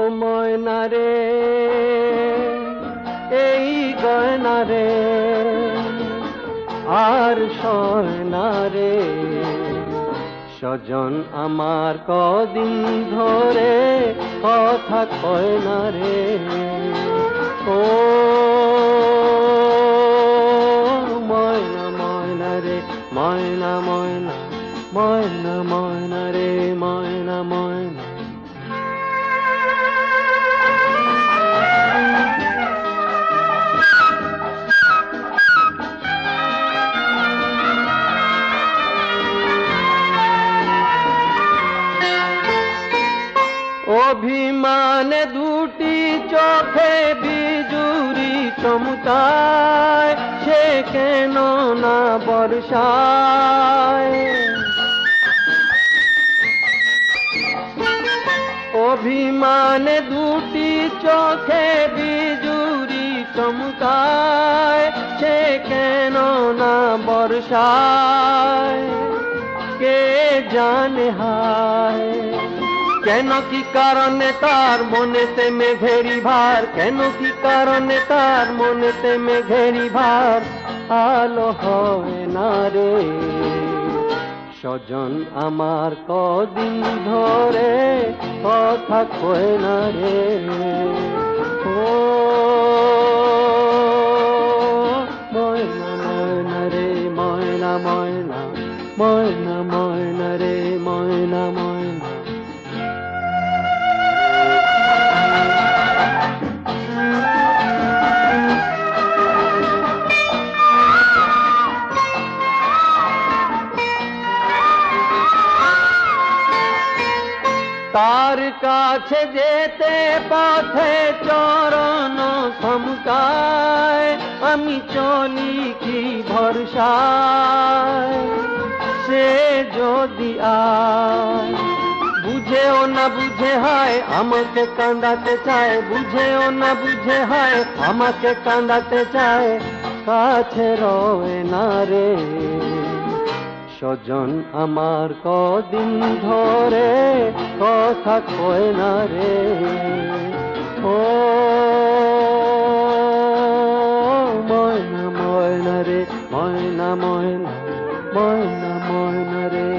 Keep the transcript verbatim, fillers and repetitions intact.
ময়না রে এই গয়না রে আর সয়না রে সজন আমার কদিন ধরে কথা কয় না রে ও ময়না ময়না রে ময়না ময়না ময়না ময়না রে ময়না ময়না অভিমানে দুটি চোখে বিজুরি চমকায় সে কেন না বর্ষায় অভিমানে দুটি চোখে বিজুরি চমকায় সে কেন না বর্ষায় কে জানে হায় কেন কি কারণে তার মনেতে মেঘেরি ভার কেন কি কারণে তার মনেতে মেঘেরি ভার আলো হয় না রে সজন আমার কদিন ধরে কথা কয় না রে ও ময়না ময়না রে ময়না ময়না ময়না ময়না রে ময়না ময়না তার কাছে যেতে পথে চরণ থমকায় আমি চলি কি ভরসায় সে যদি আয় বুঝেও না বুঝে হয় আমাকে কাঁদাতে চায় বুঝেও না বুঝে হয় আমাকে কাঁদাতে চায় কাছে রয় না রে সজন আমার কদিন ধরে কথা কয় না রে ও ময়না ময়না রে ময়না ময়না ময়না ময়না রে